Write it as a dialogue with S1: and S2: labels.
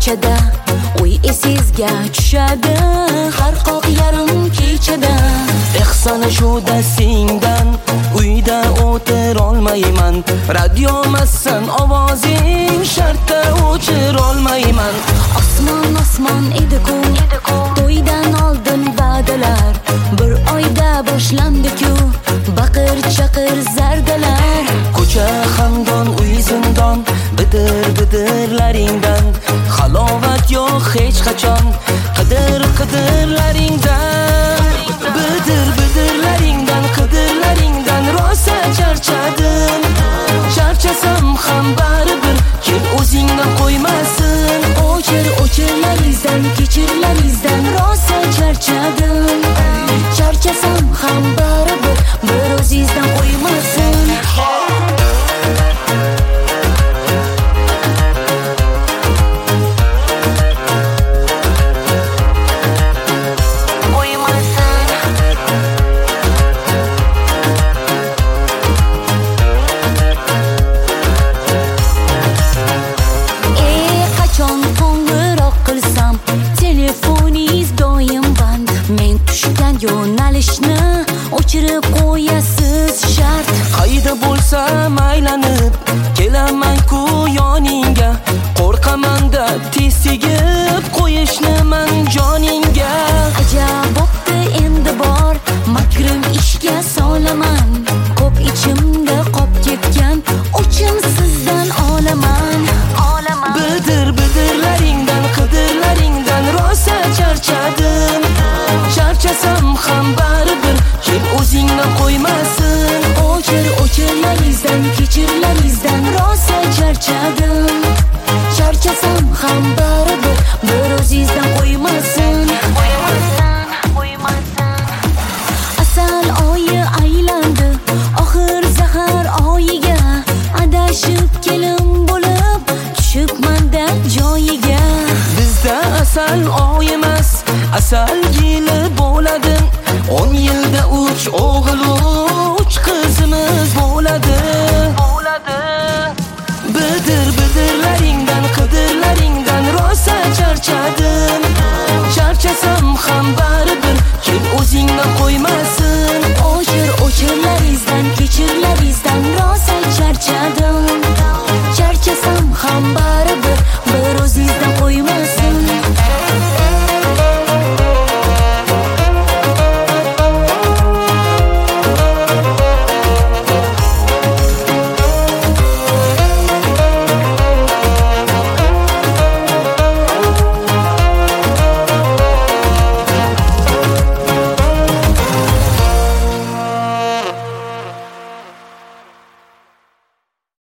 S1: ko'chada uy esizga tushadi har qoq yarim kechada.
S2: Ehsona shu dastingdan uyda o'tirolmayman. Radiomassan ovozing shartta o'chirolmayman.
S1: Osmon edi-ku to'ydan oldin va'dalar, bir oyda boshlandi-ku baqir chaqir zardalar.
S2: Ko'cha xandon uy zindon, bidirlaringdan halovat yo'q hech qachon. Qidirlaringdan qidirlaringdan rosa charchadim. Charchasam ham baribir kel o'zingdan qo'ymasin.
S1: O'chirlaringdan kechirlaringdan rosa charchadim. Charchasam ham baribir bir o'zingizdan qo'ymasin. Yo'nalishni o'chirib qo'yasiz shart.
S2: Qayda bo'lsam aylanib kelaman-ku yoningga. Qo'rqaman-da tez tegib qo'yishni man joningga.
S1: Ajab bo'pti endi bor makrim ishga solaman. Ko'p ichimda qop ketgan o'chim sizdan olaman.
S2: Bidirlaringdan qidirlaringdan rosa charchadim. Charchasam ham baribir kel o'zingdan qo'ymasin.
S1: O'chirlaringdan kechirlaringdan rosa charchadim. Charchasam ham baribir bir o'zingizdan qo'ymasin. Asal oyi aylandi oxir zahar oyiga. Adashib kelin bo'lib tushibmanda joyiga.
S2: Bizda asal oy emas, asal yili bo'ladi. 10 yilda 3 o'g'il 3 qizimiz bo'ladi. Bidirlaringdan qidirlaringdan rosa charchadim. Charchasam ham baribir kel o'zingdan qo'ymasin.